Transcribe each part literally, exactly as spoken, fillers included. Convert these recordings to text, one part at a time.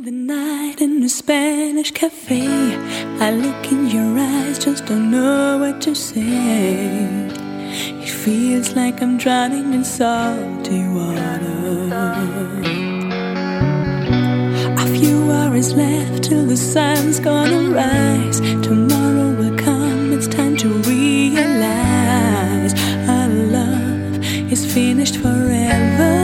the night in a Spanish cafe, I look in your eyes, just don't know what to say. It feels like I'm drowning in salty water. A few hours left till the sun's gonna rise. Tomorrow will come, it's time to realize our love is finished forever.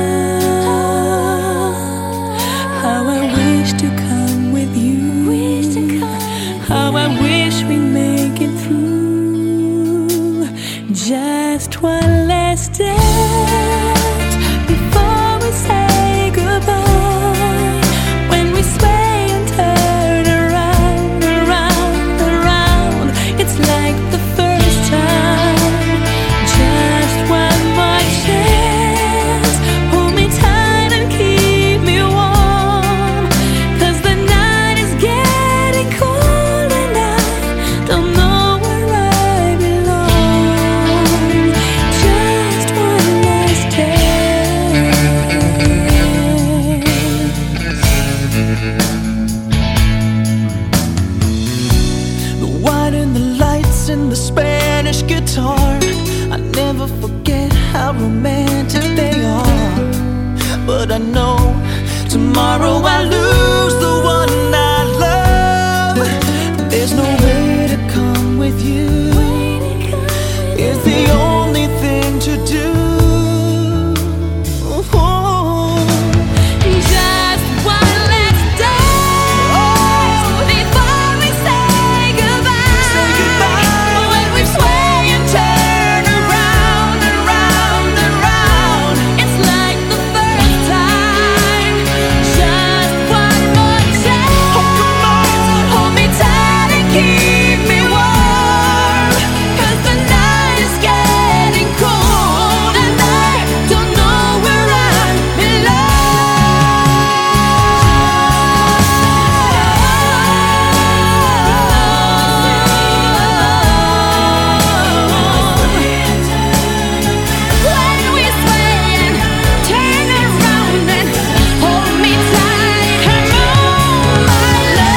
How I wish to come with you. How I wish we make it through. Just one last dance before we say goodbye. When we sway and turn around, around, around, it's like the first time. Just one more chance. Hold me tight and keep me warm, 'cause the night is getting cold and I don't know where I belong. Just one last dance. The wine and the lights and the Spanish guitar, I never forget how romantic they are. But I know tomorrow I lose the one I love. There's no way to come with you. It's the only thing to do. Just one last dance before we say goodbye. When we sway and turn around, around, around, it's like the first time. Just one more chance. Hold me tight and keep me warm, 'cause the night is getting cold and I don't know where I belong. When we sway and turn around and hold me tight, come on, my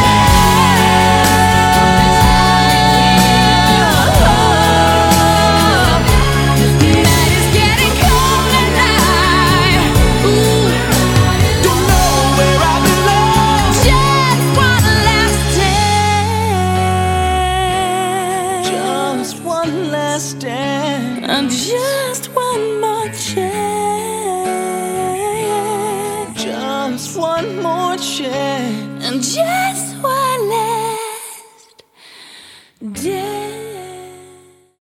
love. The night is getting cold and I, ooh, don't know where I belong. Just one last dance. Just one last dance. And just one more chance. Just one more chance. And just one last dance.